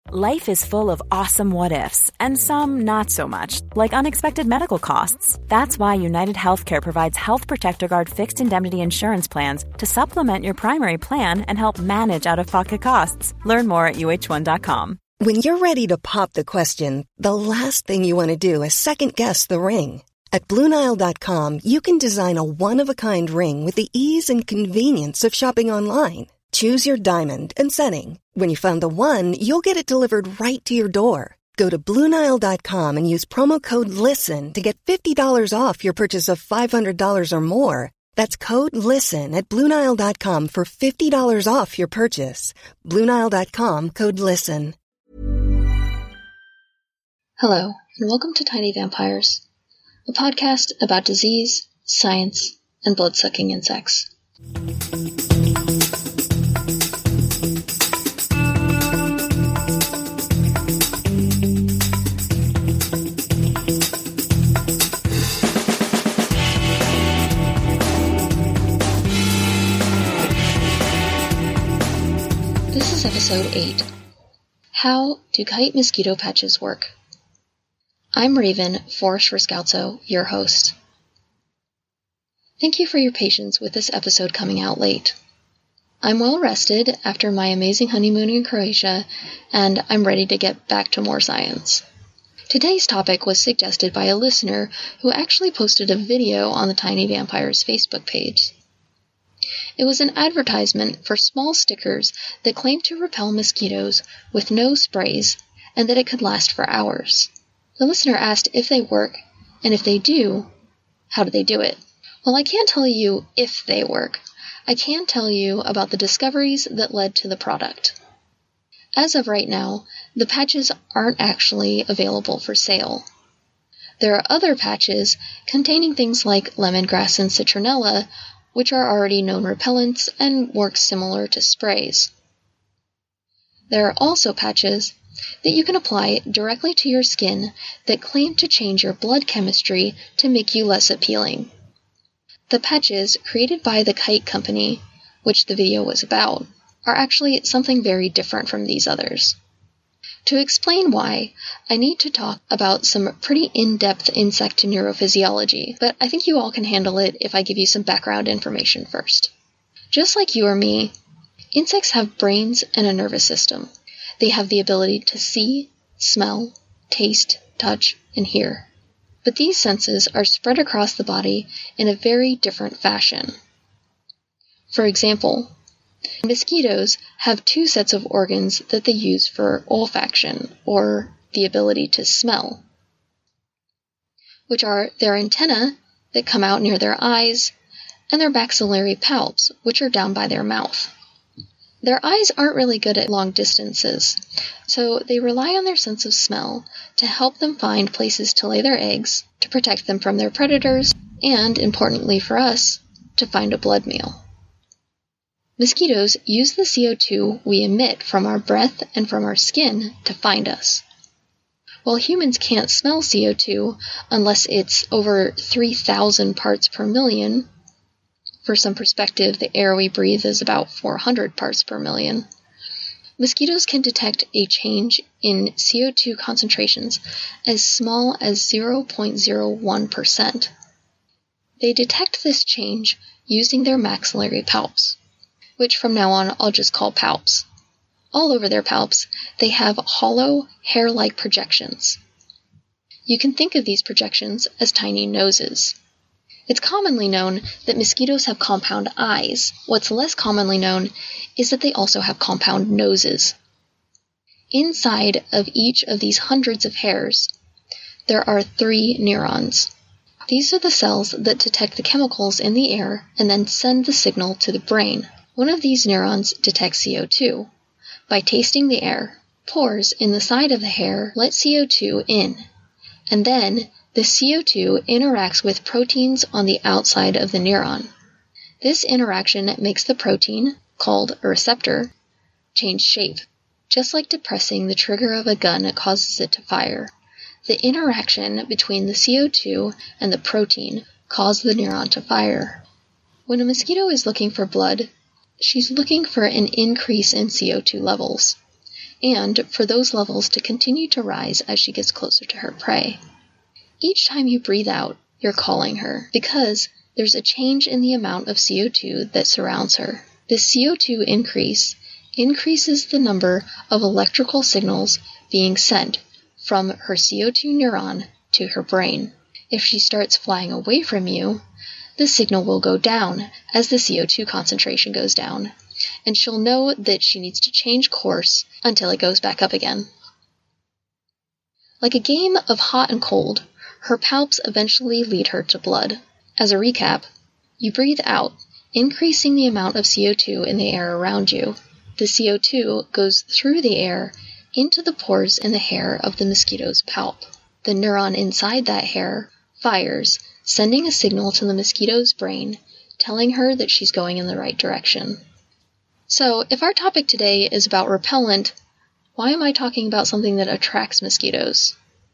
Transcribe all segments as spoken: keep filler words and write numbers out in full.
Life is full of awesome what-ifs, and some not so much, like unexpected medical costs. That's why United Healthcare provides Health Protector Guard fixed indemnity insurance plans to supplement your primary plan and help manage out-of-pocket costs. Learn more at U H one dot com. When you're ready to pop the question, the last thing you want to do is second-guess the ring. At Blue Nile dot com, you can design a one-of-a-kind ring with the ease and convenience of shopping online. Choose your diamond and setting. When you find the one, you'll get it delivered right to your door. Go to Blue Nile dot com and use promo code LISTEN to get fifty dollars off your purchase of five hundred dollars or more. That's code LISTEN at Blue Nile dot com for fifty dollars off your purchase. Blue Nile dot com, code LISTEN. Hello, and welcome to Tiny Vampires, a podcast about disease, science, and blood-sucking insects. This is episode eight. How do kite mosquito patches work? I'm Raven Forrest-Riscalzo, your host. Thank you for your patience with this episode coming out late. I'm well rested after my amazing honeymoon in Croatia, and I'm ready to get back to more science. Today's topic was suggested by a listener who actually posted a video on the Tiny Vampires Facebook page. It was an advertisement for small stickers that claimed to repel mosquitoes with no sprays and that it could last for hours. The listener asked if they work, and if they do, how do they do it? Well, I can't tell you if they work. I can tell you about the discoveries that led to the product. As of right now, the patches aren't actually available for sale. There are other patches containing things like lemongrass and citronella, which are already known repellents and work similar to sprays. There are also patches that you can apply directly to your skin that claim to change your blood chemistry to make you less appealing. The patches created by the Kite Company, which the video was about, are actually something very different from these others. To explain why, I need to talk about some pretty in-depth insect neurophysiology, but I think you all can handle it if I give you some background information first. Just like you or me, insects have brains and a nervous system. They have the ability to see, smell, taste, touch, and hear. But these senses are spread across the body in a very different fashion. For example, mosquitoes have two sets of organs that they use for olfaction, or the ability to smell, which are their antennae that come out near their eyes, and their maxillary palps, which are down by their mouth. Their eyes aren't really good at long distances, so they rely on their sense of smell to help them find places to lay their eggs, to protect them from their predators, and, importantly for us, to find a blood meal. Mosquitoes use the C O two we emit from our breath and from our skin to find us. While humans can't smell C O two unless it's over three thousand parts per million, for some perspective, the air we breathe is about four hundred parts per million. Mosquitoes can detect a change in C O two concentrations as small as zero point zero one percent. They detect this change using their maxillary palps, which from now on I'll just call palps. All over their palps, they have hollow, hair-like projections. You can think of these projections as tiny noses. It's commonly known that mosquitoes have compound eyes. What's less commonly known is that they also have compound noses. Inside of each of these hundreds of hairs, there are three neurons. These are the cells that detect the chemicals in the air and then send the signal to the brain. One of these neurons detects C O two. By tasting the air, pores in the side of the hair let C O two in, and then the C O two interacts with proteins on the outside of the neuron. This interaction makes the protein, called a receptor, change shape. Just like depressing the trigger of a gun causes it to fire, the interaction between the C O two and the protein causes the neuron to fire. When a mosquito is looking for blood, she's looking for an increase in C O two levels. and for those levels to continue to rise as she gets closer to her prey. Each time you breathe out, you're calling her, because there's a change in the amount of C O two that surrounds her. This C O two increase increases the number of electrical signals being sent from her C O two neuron to her brain. If she starts flying away from you, the signal will go down as the C O two concentration goes down, and she'll know that she needs to change course until it goes back up again. Like a game of hot and cold, her palps eventually lead her to blood. As a recap, you breathe out, increasing the amount of C O two in the air around you. The C O two goes through the air into the pores in the hair of the mosquito's palp. The neuron inside that hair fires, sending a signal to the mosquito's brain, telling her that she's going in the right direction. So, if our topic today is about repellent, why am I talking about something that attracts mosquitoes?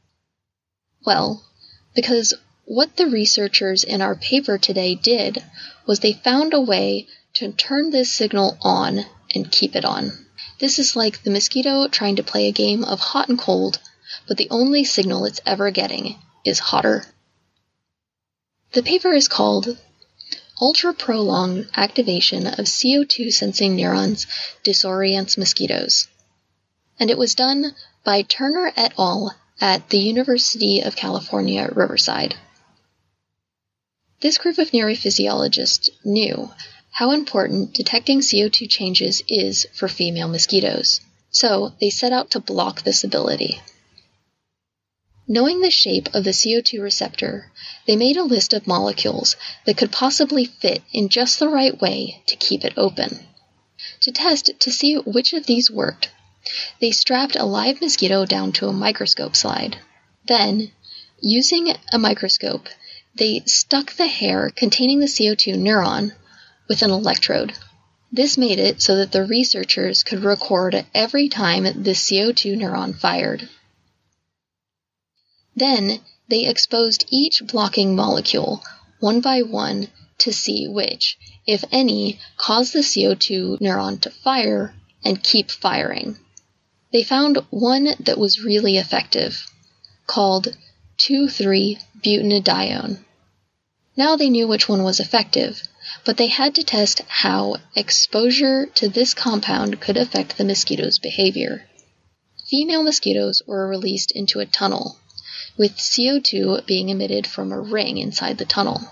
Well, because what the researchers in our paper today did was they found a way to turn this signal on and keep it on. This is like the mosquito trying to play a game of hot and cold, but the only signal it's ever getting is hotter. The paper is called Ultra-Prolonged Activation of C O two Sensing Neurons Disorients Mosquitoes, and it was done by Turner et al. At the University of California, Riverside. This group of neurophysiologists knew how important detecting C O two changes is for female mosquitoes, so they set out to block this ability. Knowing the shape of the C O two receptor, they made a list of molecules that could possibly fit in just the right way to keep it open. To test to see which of these worked, they strapped a live mosquito down to a microscope slide. Then, using a microscope, they stuck the hair containing the C O two neuron with an electrode. This made it so that the researchers could record every time the C O two neuron fired. Then, they exposed each blocking molecule, one by one, to see which, if any, caused the C O two neuron to fire and keep firing. They found one that was really effective, called two three butadiene. Now they knew which one was effective, but they had to test how exposure to this compound could affect the mosquito's behavior. Female mosquitoes were released into a tunnel, with C O two being emitted from a ring inside the tunnel.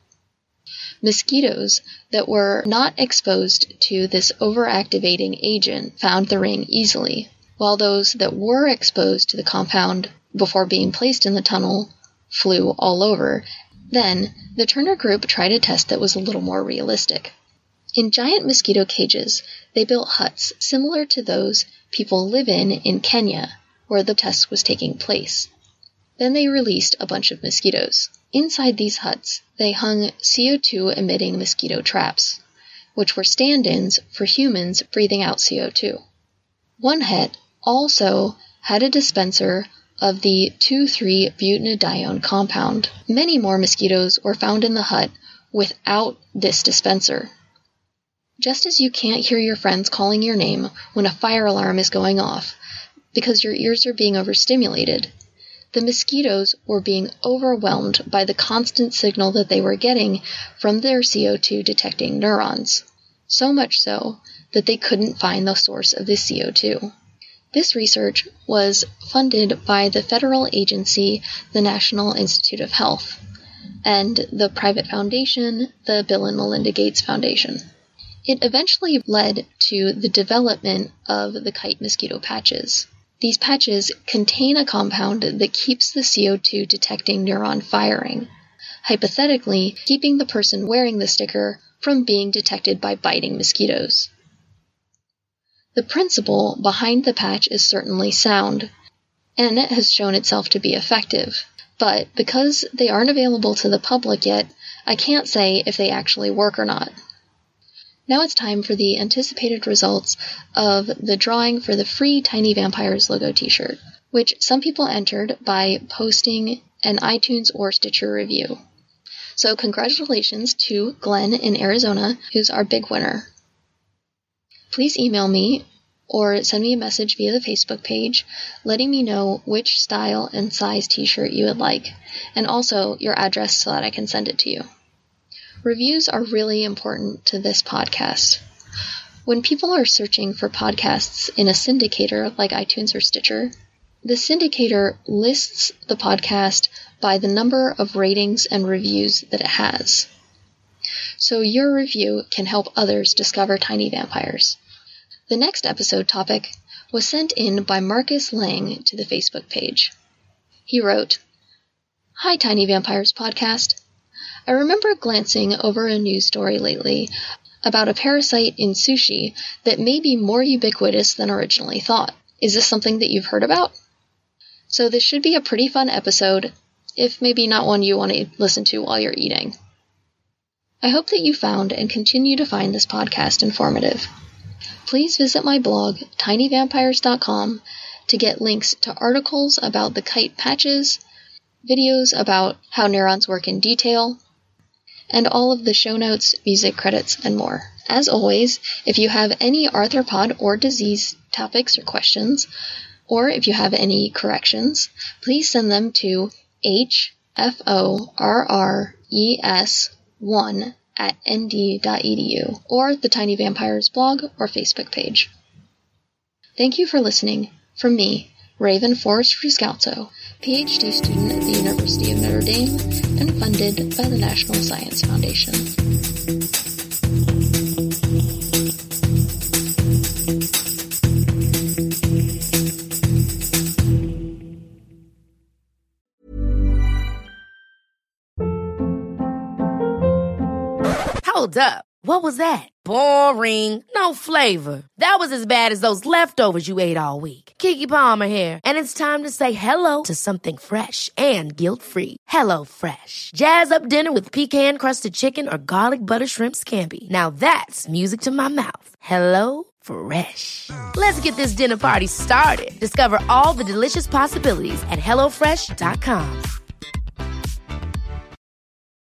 Mosquitoes that were not exposed to this overactivating agent found the ring easily, while those that were exposed to the compound before being placed in the tunnel flew all over. Then, the Turner group tried a test that was a little more realistic. In giant mosquito cages, they built huts similar to those people live in in Kenya, where the test was taking place. Then they released a bunch of mosquitoes. Inside these huts, they hung C O two emitting mosquito traps, which were stand-ins for humans breathing out C O two. One hut also had a dispenser of the two three butadiene compound. Many more mosquitoes were found in the hut without this dispenser. Just as you can't hear your friends calling your name when a fire alarm is going off because your ears are being overstimulated, the mosquitoes were being overwhelmed by the constant signal that they were getting from their C O two detecting neurons, so much so that they couldn't find the source of the C O two. This research was funded by the federal agency, the National Institute of Health, and the private foundation, the Bill and Melinda Gates Foundation. It eventually led to the development of the kite mosquito patches. These patches contain a compound that keeps the C O two detecting neuron firing, hypothetically keeping the person wearing the sticker from being detected by biting mosquitoes. The principle behind the patch is certainly sound, and it has shown itself to be effective, but because they aren't available to the public yet, I can't say if they actually work or not. Now it's time for the anticipated results of the drawing for the free Tiny Vampires logo t-shirt, which some people entered by posting an iTunes or Stitcher review. So congratulations to Glenn in Arizona, who's our big winner. Please email me or send me a message via the Facebook page letting me know which style and size t-shirt you would like, and also your address so that I can send it to you. Reviews are really important to this podcast. When people are searching for podcasts in a syndicator like iTunes or Stitcher, the syndicator lists the podcast by the number of ratings and reviews that it has. So your review can help others discover Tiny Vampires. The next episode topic was sent in by Marcus Lang to the Facebook page. He wrote, "Hi Tiny Vampires podcast. I remember glancing over a news story lately about a parasite in sushi that may be more ubiquitous than originally thought. Is this something that you've heard about? So this should be a pretty fun episode, if maybe not one you want to listen to while you're eating. I hope that you found and continue to find this podcast informative. Please visit my blog, tiny vampires dot com, to get links to articles about the kite patches, videos about how neurons work in detail, and all of the show notes, music credits, and more. As always, if you have any arthropod or disease topics or questions, or if you have any corrections, please send them to H F O R R E S one at n d dot e d u or the Tiny Vampires blog or Facebook page. Thank you for listening. From me, Raven Forrest Friscalzo, P H D student at the University of Notre Dame and funded by the National Science Foundation. Hold up. What was that? Boring. No flavor. That was as bad as those leftovers you ate all week. Keke Palmer here, and it's time to say hello to something fresh and guilt-free. Hello Fresh. Jazz up dinner with pecan-crusted chicken or garlic butter shrimp scampi. Now that's music to my mouth. Hello Fresh. Let's get this dinner party started. Discover all the delicious possibilities at hello fresh dot com.